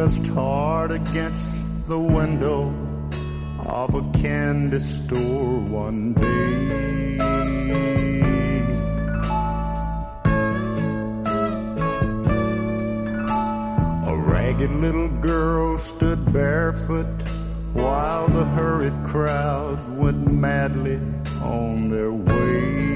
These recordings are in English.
pressed hard against the window of a candy store one day. A ragged little girl stood barefoot while the hurried crowd went madly on their way.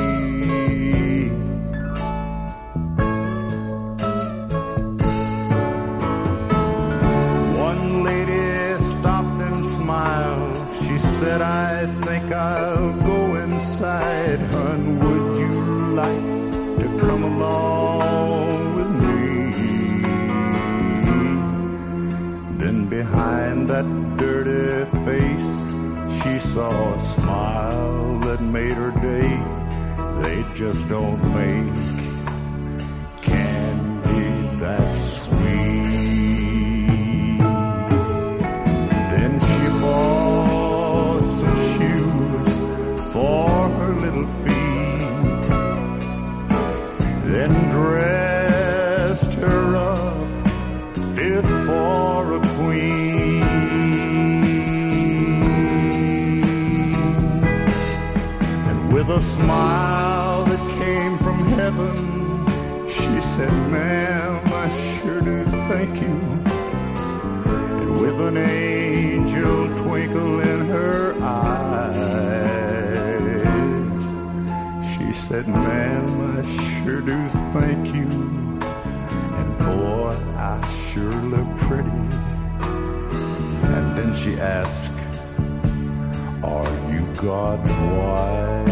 Said, I think I'll go inside, hun, would you like to come along with me? Then behind that dirty face, she saw a smile that made her day. They just don't make candy that sweet. Then she bought for her little feet, then dressed her up fit for a queen. And with a smile that came from heaven, she said, ma'am, I sure do thank you. And with an angel twinkle in her eyes, she said, ma'am, I sure do thank you. And boy, I sure look pretty. And then she asked, are you God's wife?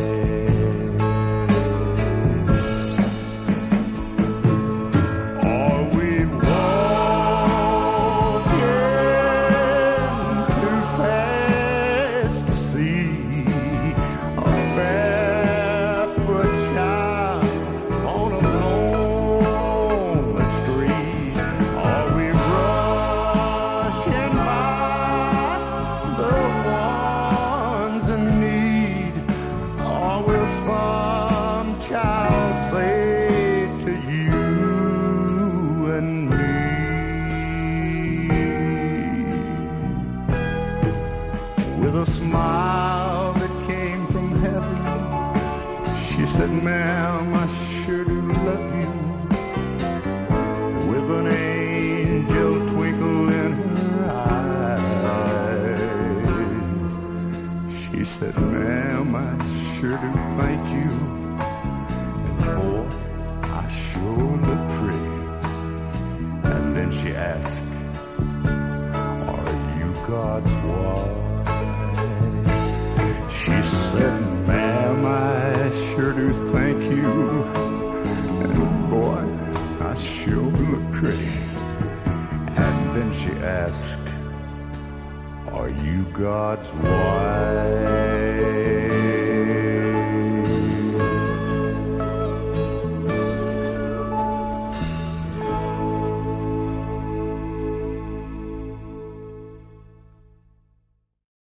Smile that came from heaven, she said, ma'am, I sure do love you. With an angel twinkle in her eyes, she said, ma'am, I sure do thank you. And boy, I sure look pretty. And then she asked, are you God's wife? She said, ma'am, I sure do thank you. And boy, I sure look pretty. And then she asked, are you God's wife?